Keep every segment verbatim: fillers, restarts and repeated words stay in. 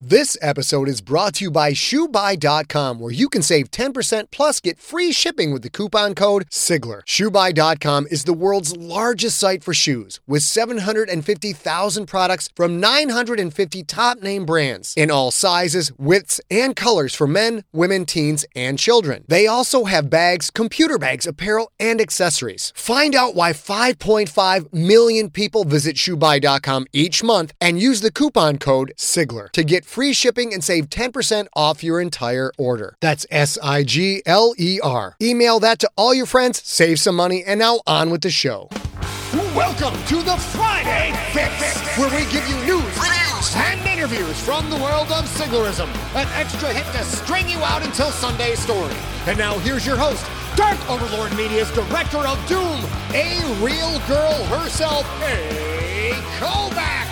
This episode is brought to you by shoe buy dot com, where you can save ten percent plus get free shipping with the coupon code Sigler. shoe buy dot com is the world's largest site for shoes, with seven hundred fifty thousand products from nine hundred fifty top-name brands in all sizes, widths, and colors for men, women, teens, and children. They also have bags, computer bags, apparel, and accessories. Find out why five point five million people visit shoe buy dot com each month and use the coupon code Sigler to get free shipping and save ten percent off your entire order. That's S I G L E R. Email that to all your friends, save some money, and now on with the show. Welcome to the Friday Fix, where we give you news, reviews, and interviews from the world of Siglerism. An extra hit to string you out until Sunday's story. And now here's your host, Dark Overlord Media's Director of Doom, a real girl herself, A. Kovacs.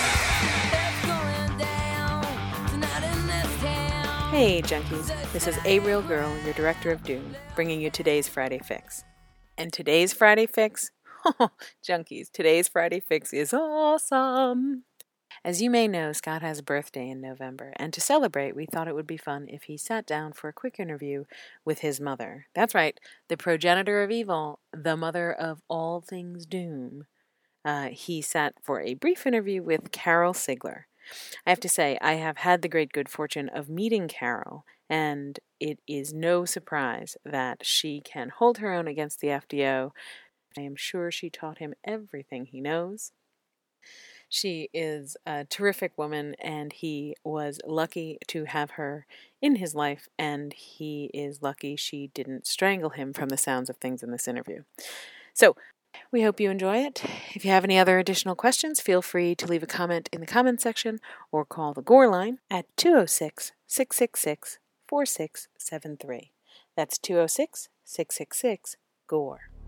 Hey junkies, this is A Real Girl, your Director of Doom, bringing you today's Friday Fix. And today's Friday Fix, junkies, today's Friday Fix is awesome! As you may know, Scott has a birthday in November, and to celebrate, we thought it would be fun if he sat down for a quick interview with his mother. That's right, the progenitor of evil, the mother of all things Doom. Uh, he sat for a brief interview with Carol Sigler. I have to say, I have had the great good fortune of meeting Carol, and it is no surprise that she can hold her own against the F D O. I am sure she taught him everything he knows. She is a terrific woman, and he was lucky to have her in his life, and he is lucky she didn't strangle him from the sounds of things in this interview. So, we hope you enjoy it. If you have any other additional questions, feel free to leave a comment in the comments section or call the Gore line at two oh six, six six six, four six seven three. That's two oh six, six six six, G O R E.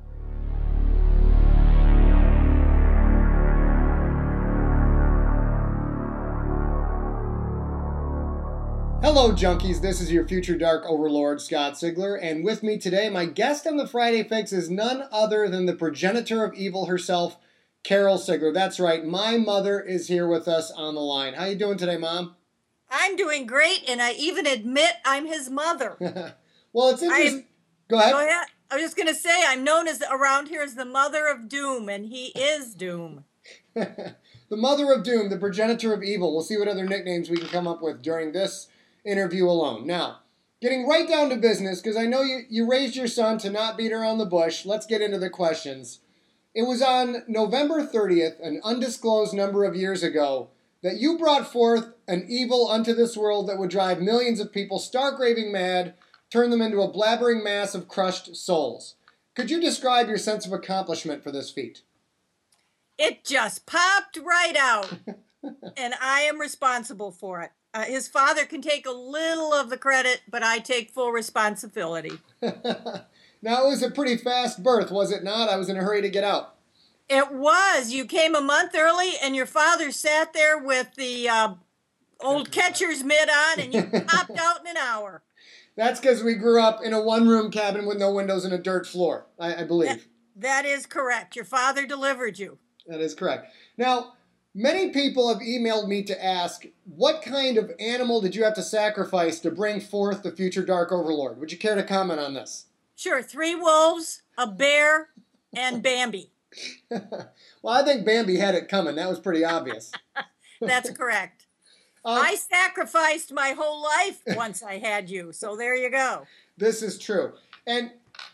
Hello, junkies. This is your future Dark Overlord, Scott Sigler, and with me today, my guest on the Friday Fix is none other than the progenitor of evil herself, Carol Sigler. That's right, my mother is here with us on the line. How you doing today, Mom? I'm doing great, and I even admit I'm his mother. Well, it's interesting. I'm, go ahead. Go ahead. I was just going to say, I'm known as around here as the mother of Doom, and he is Doom. The mother of Doom, the progenitor of evil. We'll see what other nicknames we can come up with during this interview alone. Now, getting right down to business, because I know you, you raised your son to not beat around the bush. Let's get into the questions. It was on November thirtieth, an undisclosed number of years ago, that you brought forth an evil unto this world that would drive millions of people stark raving mad, turn them into a blabbering mass of crushed souls. Could you describe your sense of accomplishment for this feat? It just popped right out, and I am responsible for it. Uh, his father can take a little of the credit, but I take full responsibility. Now, it was a pretty fast birth, was it not? I was in a hurry to get out. It was. You came a month early, and your father sat there with the uh, old catcher's mitt on, and you popped out in an hour. That's because we grew up in a one-room cabin with no windows and a dirt floor, I, I believe. That, that is correct. Your father delivered you. That is correct. Now, many people have emailed me to ask, what kind of animal did you have to sacrifice to bring forth the future Dark Overlord? Would you care to comment on this? Sure. Three wolves, a bear, and Bambi. Well, I think Bambi had it coming. That was pretty obvious. That's correct. Um, I sacrificed my whole life once I had you, so there you go. This is true. And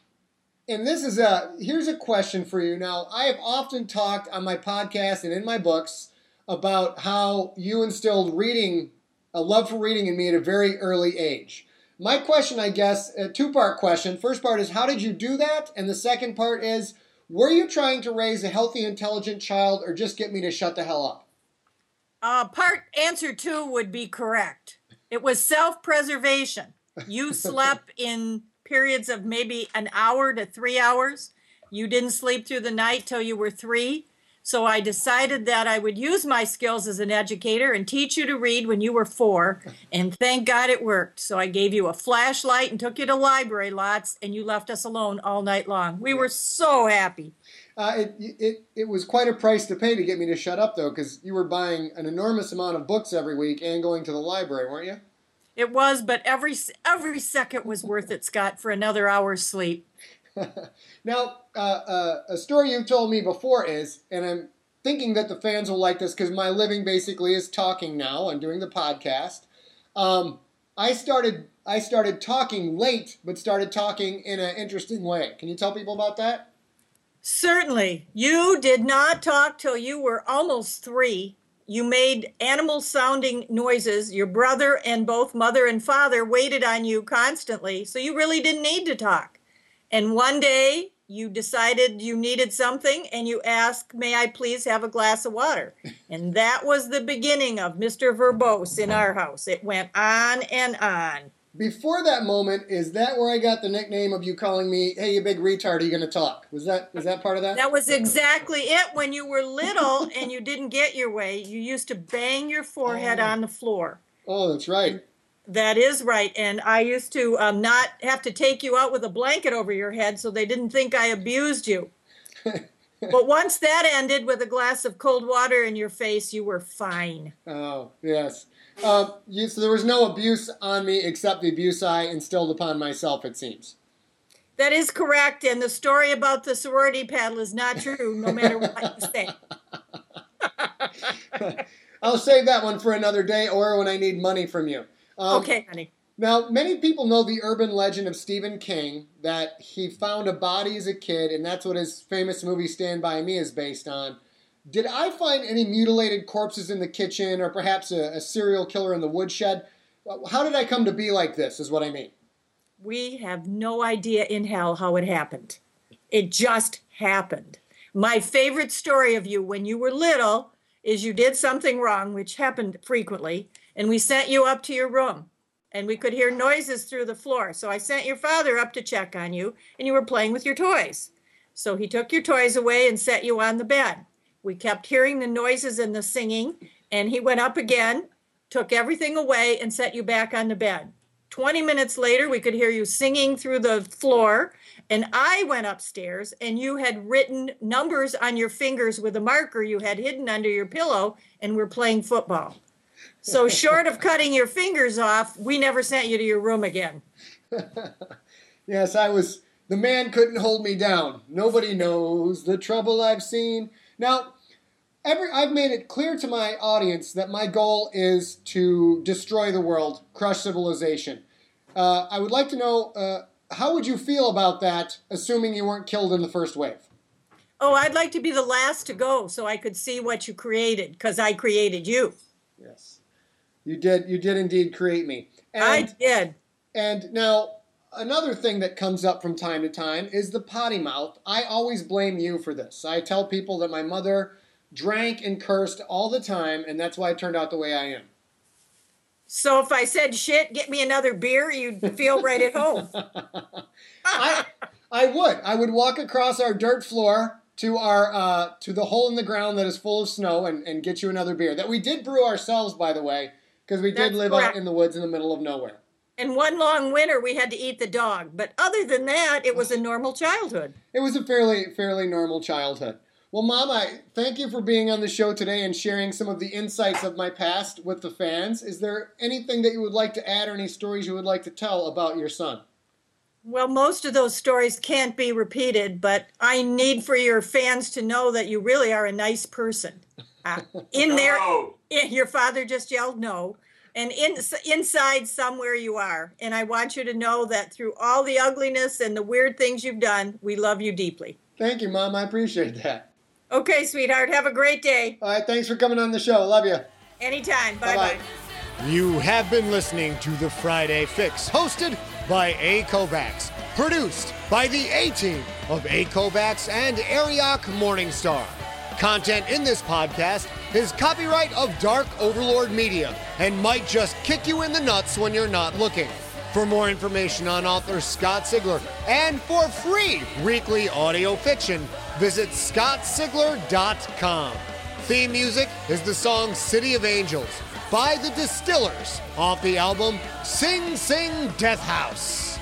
and this is a, here's a question for you. Now, I have often talked on my podcast and in my books about how you instilled reading, a love for reading in me at a very early age. My question, I guess, a two-part question. First part is, how did you do that? And the second part is, were you trying to raise a healthy, intelligent child or just get me to shut the hell up? Uh, part answer two would be correct. It was self-preservation. You slept in periods of maybe an hour to three hours. You didn't sleep through the night till you were three. So I decided that I would use my skills as an educator and teach you to read when you were four. And thank God it worked. So I gave you a flashlight and took you to library lots, and you left us alone all night long. We were so happy. Uh, it, it it was quite a price to pay to get me to shut up, though, because you were buying an enormous amount of books every week and going to the library, weren't you? It was, but every every second was worth it, Scott, for another hour's sleep. Now, uh, uh, a story you told me before is, and I'm thinking that the fans will like this because my living basically is talking now. I'm doing the podcast. Um, I started I started talking late, but started talking in an interesting way. Can you tell people about that? Certainly. You did not talk till you were almost three. You made animal-sounding noises. Your brother and both mother and father waited on you constantly, so you really didn't need to talk. And one day, you decided you needed something, and you asked, may I please have a glass of water? And that was the beginning of Mister Verbose in our house. It went on and on. Before that moment, is that where I got the nickname of you calling me, hey, you big retard, are you going to talk? Was that was that part of that? That was exactly it. When you were little and you didn't get your way, you used to bang your forehead oh. on the floor. Oh, that's right. That is right. And I used to um, not have to take you out with a blanket over your head so they didn't think I abused you. But once that ended with a glass of cold water in your face, you were fine. Oh, yes. Um, you, so there was no abuse on me except the abuse I instilled upon myself, it seems. That is correct, and the story about the sorority paddle is not true, no matter what you say. I'll save that one for another day or when I need money from you. Um, okay, honey. Now, many people know the urban legend of Stephen King, that he found a body as a kid, and that's what his famous movie Stand By Me is based on. Did I find any mutilated corpses in the kitchen or perhaps a, a serial killer in the woodshed? How did I come to be like this, is what I mean. We have no idea in hell how it happened. It just happened. My favorite story of you when you were little is you did something wrong, which happened frequently, and we sent you up to your room, and we could hear noises through the floor. So I sent your father up to check on you, and you were playing with your toys. So he took your toys away and set you on the bed. We kept hearing the noises and the singing, and he went up again, took everything away, and set you back on the bed. Twenty minutes later, we could hear you singing through the floor, and I went upstairs, and you had written numbers on your fingers with a marker you had hidden under your pillow, and were playing football. So short of cutting your fingers off, we never sent you to your room again. Yes, I was... The man couldn't hold me down. Nobody knows the trouble I've seen. Now, every, I've made it clear to my audience that my goal is to destroy the world, crush civilization. Uh, I would like to know, uh, how would you feel about that, assuming you weren't killed in the first wave? Oh, I'd like to be the last to go so I could see what you created, because I created you. Yes, you did. You did indeed create me. And, I did. And now, another thing that comes up from time to time is the potty mouth. I always blame you for this. I tell people that my mother drank and cursed all the time, and that's why I turned out the way I am. So if I said, shit, get me another beer, you'd feel right at home. I, I would. I would walk across our dirt floor to our uh, to the hole in the ground that is full of snow and, and get you another beer. That we did brew ourselves, by the way, because we did That's live correct. out in the woods in the middle of nowhere. And one long winter, we had to eat the dog. But other than that, it was a normal childhood. It was a fairly fairly normal childhood. Well, Mom, I thank you for being on the show today and sharing some of the insights of my past with the fans. Is there anything that you would like to add or any stories you would like to tell about your son? Well, most of those stories can't be repeated, but I need for your fans to know that you really are a nice person. Uh, in there, No. in, your father just yelled no. And in, inside somewhere you are. And I want you to know that through all the ugliness and the weird things you've done, we love you deeply. Thank you, Mom. I appreciate that. Okay, sweetheart. Have a great day. All right, thanks for coming on the show. Love you. Anytime. Bye-bye. Bye-bye. You have been listening to The Friday Fix, hosted by A. Kovacs, produced by the A-Team of A. Kovacs and Ariok Morningstar. Content in this podcast is copyright of Dark Overlord Media and might just kick you in the nuts when you're not looking. For more information on author Scott Sigler and for free weekly audio fiction, visit scott sigler dot com. Theme music is the song City of Angels by The Distillers off the album Sing Sing Death House.